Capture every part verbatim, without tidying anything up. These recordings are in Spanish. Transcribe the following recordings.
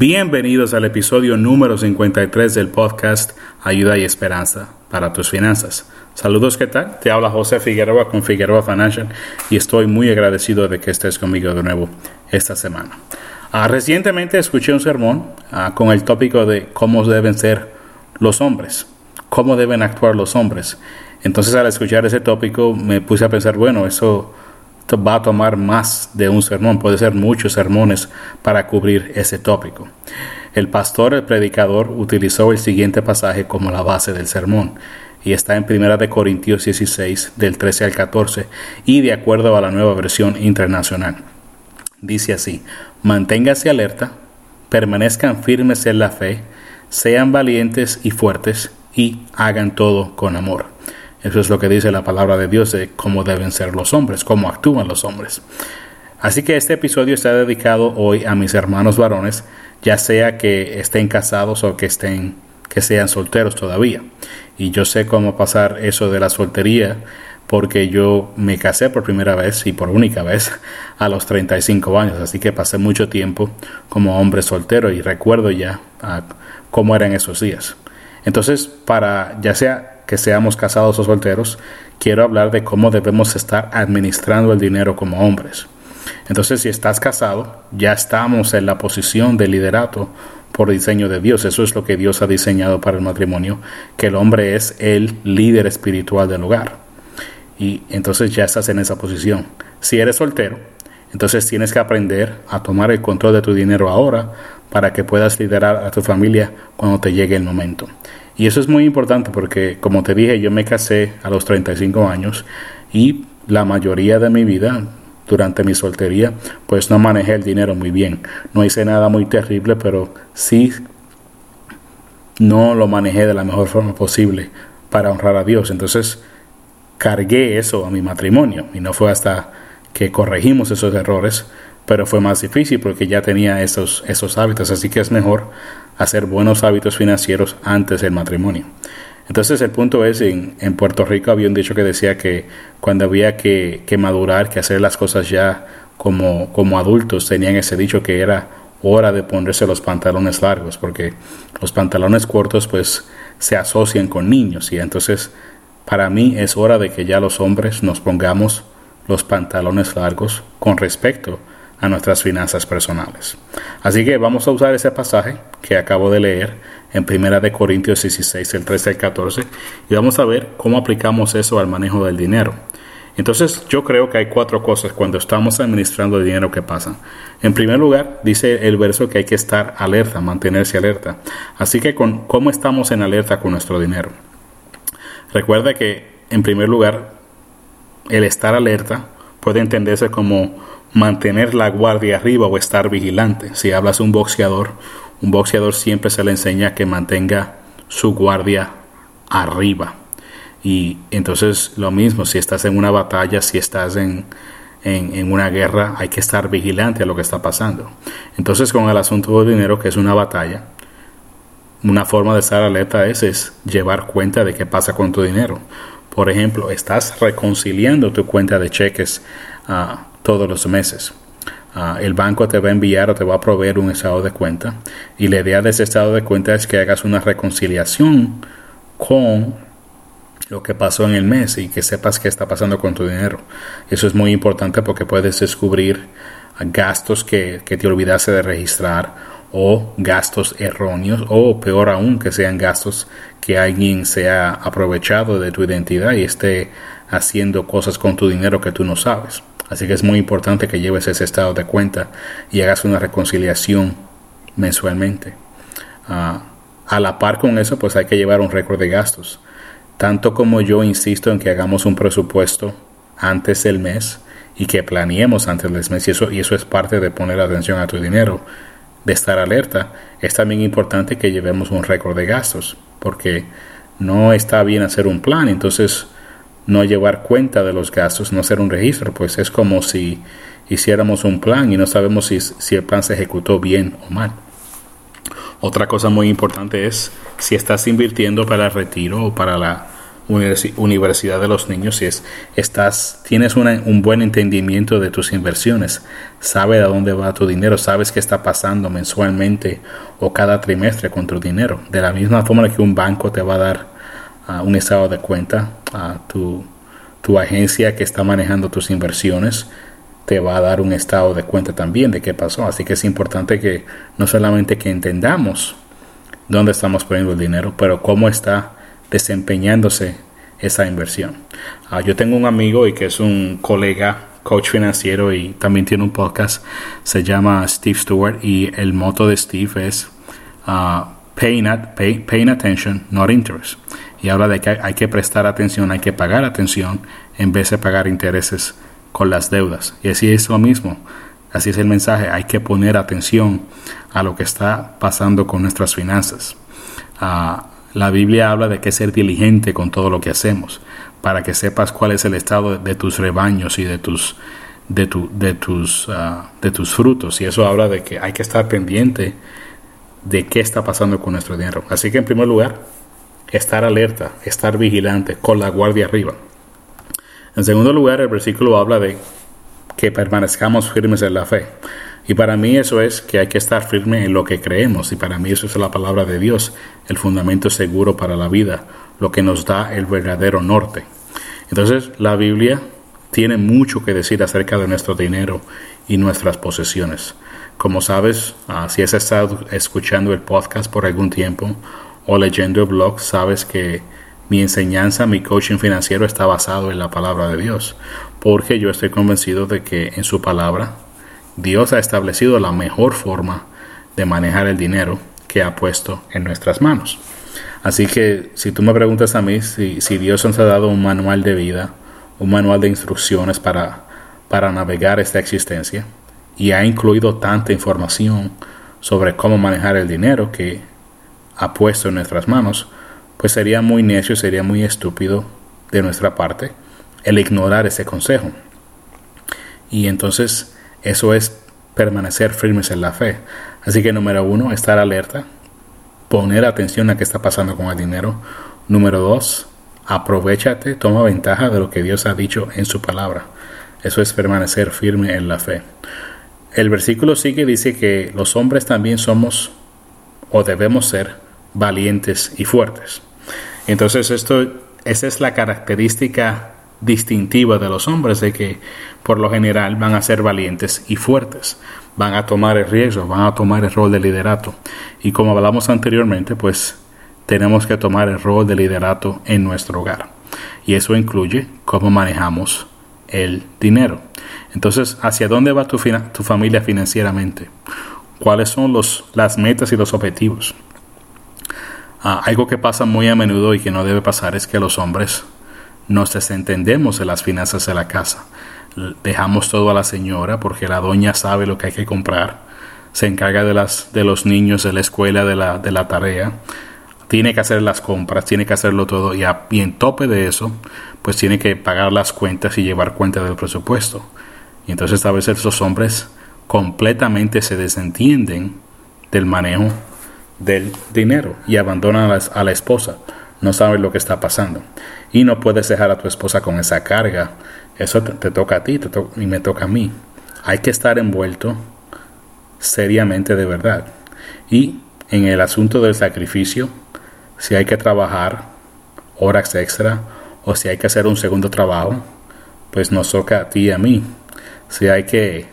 Bienvenidos al episodio número cincuenta y tres del podcast Ayuda y Esperanza para tus finanzas. Saludos, ¿qué tal? Te habla José Figueroa con Figueroa Financial y estoy muy agradecido de que estés conmigo de nuevo esta semana. Uh, recientemente escuché un sermón uh, con el tópico de cómo deben ser los hombres, cómo deben actuar los hombres. Entonces, al escuchar ese tópico me puse a pensar, bueno, eso va a tomar más de un sermón, puede ser muchos sermones para cubrir ese tópico. El pastor, el predicador, utilizó el siguiente pasaje como la base del sermón y está en Primera de Corintios dieciséis, del trece al catorce, y de acuerdo a la Nueva Versión Internacional. Dice así: manténganse alerta, permanezcan firmes en la fe, sean valientes y fuertes y hagan todo con amor. Eso es lo que dice la palabra de Dios de cómo deben ser los hombres, cómo actúan los hombres. Así que este episodio está dedicado hoy a mis hermanos varones, ya sea que estén casados o que estén, que sean solteros todavía. Y yo sé cómo pasar eso de la soltería, porque yo me casé por primera vez y por única vez a los treinta y cinco años. Así que pasé mucho tiempo como hombre soltero y recuerdo ya uh, cómo eran esos días. Entonces, para ya sea que seamos casados o solteros, quiero hablar de cómo debemos estar administrando el dinero como hombres. Entonces, si estás casado, ya estamos en la posición de liderato por diseño de Dios. Eso es lo que Dios ha diseñado para el matrimonio, que el hombre es el líder espiritual del hogar. Y entonces ya estás en esa posición. Si eres soltero, entonces tienes que aprender a tomar el control de tu dinero ahora para que puedas liderar a tu familia cuando te llegue el momento. Y eso es muy importante porque, como te dije, yo me casé a los treinta y cinco años y la mayoría de mi vida, durante mi soltería, pues no manejé el dinero muy bien. No hice nada muy terrible, pero sí no lo manejé de la mejor forma posible para honrar a Dios. Entonces cargué eso a mi matrimonio y no fue hasta que corregimos esos errores, pero fue más difícil porque ya tenía esos, esos hábitos. Así que es mejor hacer buenos hábitos financieros antes del matrimonio. Entonces el punto es, en, en Puerto Rico había un dicho que decía que cuando había que, que madurar, que hacer las cosas ya como, como adultos, tenían ese dicho que era hora de ponerse los pantalones largos, porque los pantalones cortos pues se asocian con niños, y entonces para mí es hora de que ya los hombres nos pongamos los pantalones largos con respecto a nuestras finanzas personales. Así que vamos a usar ese pasaje que acabo de leer en Primera de Corintios dieciséis, el trece al catorce, y vamos a ver cómo aplicamos eso al manejo del dinero. Entonces, yo creo que hay cuatro cosas cuando estamos administrando el dinero que pasan. En primer lugar, dice el verso que hay que estar alerta, mantenerse alerta. Así que, con, ¿cómo estamos en alerta con nuestro dinero? Recuerda que, en primer lugar, el estar alerta puede entenderse como mantener la guardia arriba o estar vigilante. Si hablas de un boxeador, un boxeador siempre se le enseña que mantenga su guardia arriba. Y entonces lo mismo, si estás en una batalla, si estás en, en, en una guerra, hay que estar vigilante a lo que está pasando. Entonces, con el asunto del dinero, que es una batalla, una forma de estar alerta es, es llevar cuenta de qué pasa con tu dinero. Por ejemplo, estás reconciliando tu cuenta de cheques uh, todos los meses. Uh, el banco te va a enviar o te va a proveer un estado de cuenta, y la idea de ese estado de cuenta es que hagas una reconciliación con lo que pasó en el mes y que sepas qué está pasando con tu dinero. Eso es muy importante porque puedes descubrir gastos que, que te olvidaste de registrar, o gastos erróneos, o peor aún, que sean gastos que alguien se ha aprovechado de tu identidad y esté haciendo cosas con tu dinero que tú no sabes. Así que es muy importante que lleves ese estado de cuenta y hagas una reconciliación mensualmente. Uh, a la par con eso, pues hay que llevar un récord de gastos. Tanto como yo insisto en que hagamos un presupuesto antes del mes y que planeemos antes del mes, y eso, y eso es parte de poner atención a tu dinero, de estar alerta, es también importante que llevemos un récord de gastos, porque no está bien hacer un plan, entonces no llevar cuenta de los gastos, no hacer un registro, pues es como si hiciéramos un plan y no sabemos si, si el plan se ejecutó bien o mal. Otra cosa muy importante es si estás invirtiendo para el retiro o para la universidad de los niños, si es, estás, tienes una, un buen entendimiento de tus inversiones, sabes a dónde va tu dinero, sabes qué está pasando mensualmente o cada trimestre con tu dinero. De la misma forma que un banco te va a dar uh, un estado de cuenta, uh, tu, tu agencia que está manejando tus inversiones te va a dar un estado de cuenta también de qué pasó. Así que es importante que no solamente que entendamos dónde estamos poniendo el dinero, pero cómo está desempeñándose esa inversión. Uh, yo tengo un amigo y que es un colega, coach financiero, y también tiene un podcast, se llama Steve Stewart, y el motto de Steve es uh, paying, at, pay, paying attention, not interest. Y habla de que hay que prestar atención, hay que pagar atención en vez de pagar intereses con las deudas. Y así es lo mismo, así es el mensaje, hay que poner atención a lo que está pasando con nuestras finanzas. Uh, La Biblia habla de que ser diligente con todo lo que hacemos, para que sepas cuál es el estado de tus rebaños y de tus, de tu, de tus, uh, de tus frutos. Y eso habla de que hay que estar pendiente de qué está pasando con nuestro dinero. Así que en primer lugar, estar alerta, estar vigilante, con la guardia arriba. En segundo lugar, el versículo habla de que permanezcamos firmes en la fe. Y para mí eso es que hay que estar firme en lo que creemos. Y para mí eso es la palabra de Dios, el fundamento seguro para la vida, lo que nos da el verdadero norte. Entonces la Biblia tiene mucho que decir acerca de nuestro dinero y nuestras posesiones. Como sabes, uh, si has estado escuchando el podcast por algún tiempo o leyendo el blog, sabes que mi enseñanza, mi coaching financiero está basado en la palabra de Dios. Porque yo estoy convencido de que en su palabra Dios ha establecido la mejor forma de manejar el dinero que ha puesto en nuestras manos. Así que si tú me preguntas a mí si, si Dios nos ha dado un manual de vida, un manual de instrucciones para, para navegar esta existencia, y ha incluido tanta información sobre cómo manejar el dinero que ha puesto en nuestras manos, pues sería muy necio, sería muy estúpido de nuestra parte el ignorar ese consejo. Y entonces eso es permanecer firmes en la fe. Así que número uno, estar alerta, poner atención a qué está pasando con el dinero. Número dos, aprovéchate, toma ventaja de lo que Dios ha dicho en su palabra. Eso es permanecer firme en la fe. El versículo sigue, dice que los hombres también somos o debemos ser valientes y fuertes. Entonces esto, esa es la característica distintiva de los hombres, de que por lo general van a ser valientes y fuertes, van a tomar el riesgo, van a tomar el rol de liderato. Y como hablamos anteriormente, pues tenemos que tomar el rol de liderato en nuestro hogar, y eso incluye cómo manejamos el dinero. Entonces, ¿hacia dónde va tu, fina- tu familia financieramente? ¿Cuáles son los, las metas y los objetivos? Ah, algo que pasa muy a menudo y que no debe pasar es que los hombres nos desentendemos de las finanzas de la casa. Dejamos todo a la señora porque la doña sabe lo que hay que comprar, se encarga de, las, de los niños, de la escuela, de la, de la tarea, tiene que hacer las compras, tiene que hacerlo todo, y, a, y en tope de eso, pues tiene que pagar las cuentas y llevar cuenta del presupuesto. Y entonces a veces esos hombres completamente se desentienden del manejo del dinero y abandonan a la, a la esposa. No saben lo que está pasando. Y no puedes dejar a tu esposa con esa carga. Eso te, te toca a ti te to- y me toca a mí. Hay que estar envuelto seriamente de verdad. Y en el asunto del sacrificio, si hay que trabajar horas extra o si hay que hacer un segundo trabajo, pues nos toca a ti y a mí. Si hay que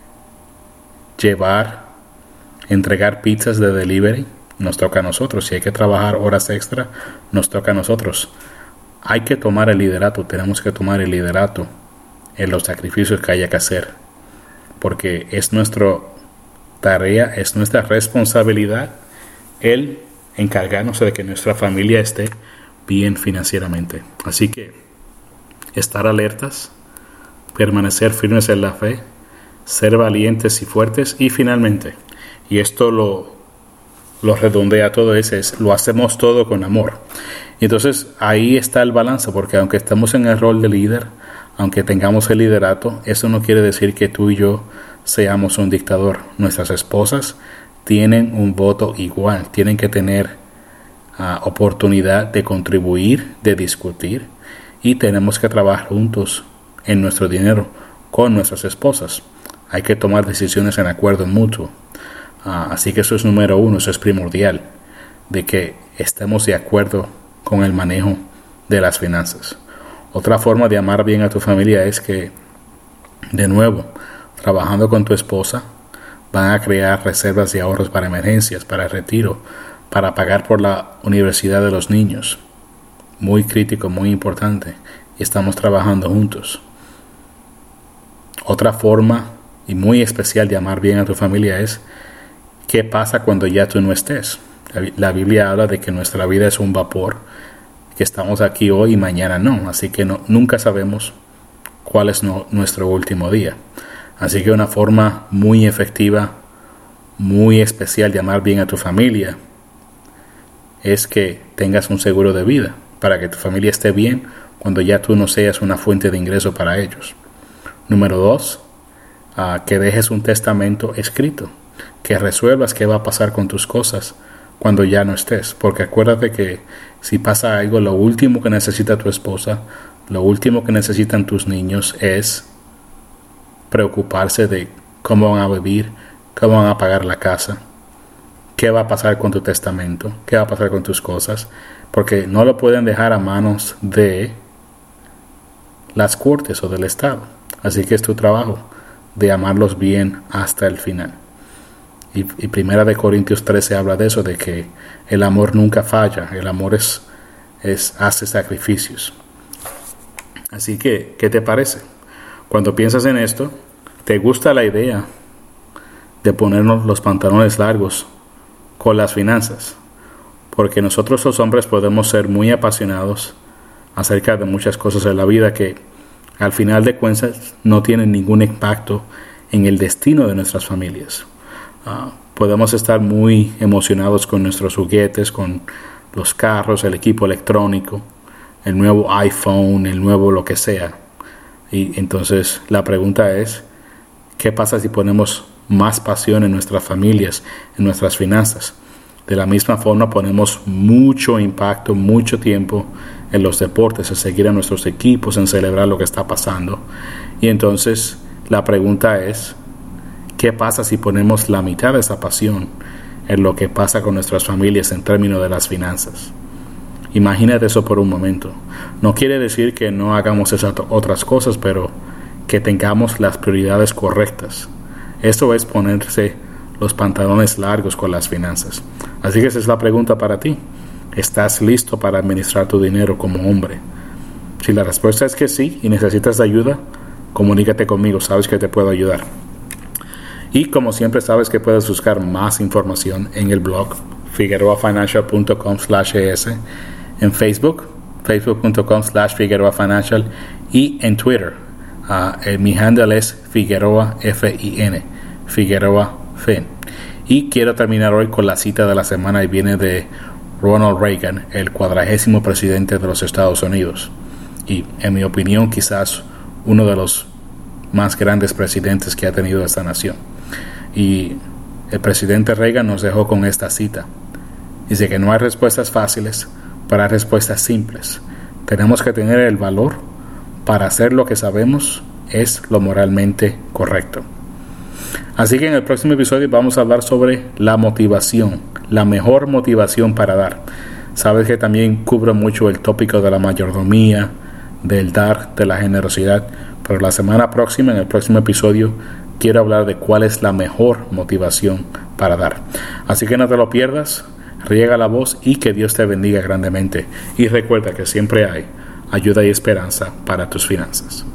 llevar, entregar pizzas de delivery, nos toca a nosotros. Si hay que trabajar horas extra, nos toca a nosotros. Hay que tomar el liderato, tenemos que tomar el liderato en los sacrificios que haya que hacer, porque es nuestra tarea, es nuestra responsabilidad el encargarnos de que nuestra familia esté bien financieramente. Así que estar alertas, permanecer firmes en la fe, ser valientes y fuertes, y finalmente, y esto lo, lo redondea todo, es, es lo hacemos todo con amor. Y entonces ahí está el balance, porque aunque estamos en el rol de líder, aunque tengamos el liderato, eso no quiere decir que tú y yo seamos un dictador. Nuestras esposas tienen un voto igual, tienen que tener uh, oportunidad de contribuir, de discutir, y tenemos que trabajar juntos en nuestro dinero con nuestras esposas. Hay que tomar decisiones en acuerdo mutuo. Uh, así que eso es número uno, eso es primordial, de que estemos de acuerdo con el manejo de las finanzas. Otra forma de amar bien a tu familia es que, de nuevo, trabajando con tu esposa, van a crear reservas de ahorros para emergencias, para el retiro, para pagar por la universidad de los niños. Muy crítico, muy importante. Y estamos trabajando juntos. Otra forma y muy especial de amar bien a tu familia es qué pasa cuando ya tú no estés. La Biblia habla de que nuestra vida es un vapor, que estamos aquí hoy y mañana no. Así que no, nunca sabemos cuál es no, nuestro último día. Así que una forma muy efectiva, muy especial de amar bien a tu familia es que tengas un seguro de vida para que tu familia esté bien cuando ya tú no seas una fuente de ingreso para ellos. Número dos, uh, que dejes un testamento escrito, que resuelvas qué va a pasar con tus cosas cuando ya no estés, porque acuérdate que si pasa algo, lo último que necesita tu esposa, lo último que necesitan tus niños es preocuparse de cómo van a vivir, cómo van a pagar la casa, qué va a pasar con tu testamento, qué va a pasar con tus cosas, porque no lo pueden dejar a manos de las cortes o del Estado. Así que es tu trabajo de amarlos bien hasta el final. Y, y Primera de Corintios trece habla de eso, de que el amor nunca falla, el amor es, es hace sacrificios. Así que, ¿qué te parece? Cuando piensas en esto, ¿te gusta la idea de ponernos los pantalones largos con las finanzas? Porque nosotros los hombres podemos ser muy apasionados acerca de muchas cosas en la vida que al final de cuentas no tienen ningún impacto en el destino de nuestras familias. Uh, podemos estar muy emocionados con nuestros juguetes, con los carros, el equipo electrónico, el nuevo iPhone, el nuevo lo que sea. Y entonces la pregunta es, ¿qué pasa si ponemos más pasión en nuestras familias, en nuestras finanzas? De la misma forma ponemos mucho impacto, mucho tiempo en los deportes, en seguir a nuestros equipos, en celebrar lo que está pasando. Y entonces la pregunta es, ¿qué pasa si ponemos la mitad de esa pasión en lo que pasa con nuestras familias en términos de las finanzas? Imagínate eso por un momento. No quiere decir que no hagamos esas otras cosas, pero que tengamos las prioridades correctas. Eso es ponerse los pantalones largos con las finanzas. Así que esa es la pregunta para ti. ¿Estás listo para administrar tu dinero como hombre? Si la respuesta es que sí y necesitas ayuda, comunícate conmigo, sabes que te puedo ayudar. Y como siempre sabes que puedes buscar más información en el blog figueroa financial punto com slash es, en Facebook, facebook punto com slash figueroa financial y en Twitter. Uh, eh, mi handle es Figueroa F I N, Figueroa Fin. Y quiero terminar hoy con la cita de la semana y viene de Ronald Reagan, el cuadragésimo presidente de los Estados Unidos. Y en mi opinión quizás uno de los más grandes presidentes que ha tenido esta nación. Y el presidente Reagan nos dejó con esta cita. Dice que no hay respuestas fáciles, pero hay respuestas simples. Tenemos que tener el valor para hacer lo que sabemos es lo moralmente correcto. Así que en el próximo episodio vamos a hablar sobre la motivación, la mejor motivación para dar. Sabes que también cubro mucho el tópico de la mayordomía, del dar, de la generosidad, pero la semana próxima, en el próximo episodio, quiero hablar de cuál es la mejor motivación para dar. Así que no te lo pierdas, riega la voz y que Dios te bendiga grandemente. Y recuerda que siempre hay ayuda y esperanza para tus finanzas.